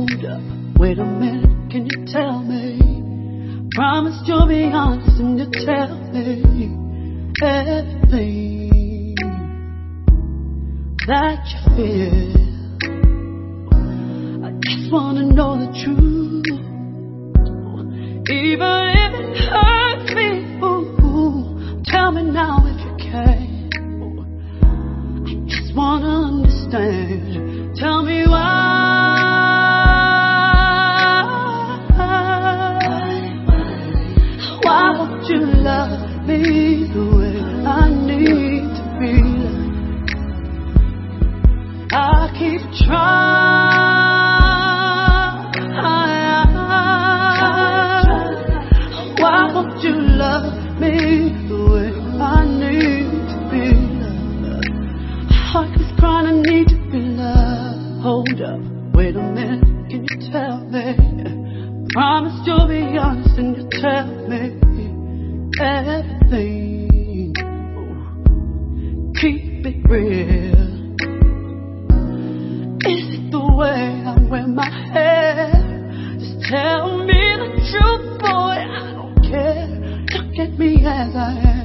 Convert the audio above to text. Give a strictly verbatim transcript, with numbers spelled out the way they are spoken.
Hold up, wait a minute, can you tell me? Promise you'll be honest and you tell me everything that you feel. I just wanna know the truth, even if it hurts me. Ooh, tell me now if you can. I just wanna understand. Tell me why. Why won't you love me the way I need to be loved? I keep trying. Why won't you love me the way I need to be loved? Heart is crying, I need to be loved. Hold up, wait a minute, can you tell me? Promise you'll be honest and you tell me everything. Keep it real. Is it the way I wear my hair? Just tell me the truth, boy, I don't care. Look at me as I am.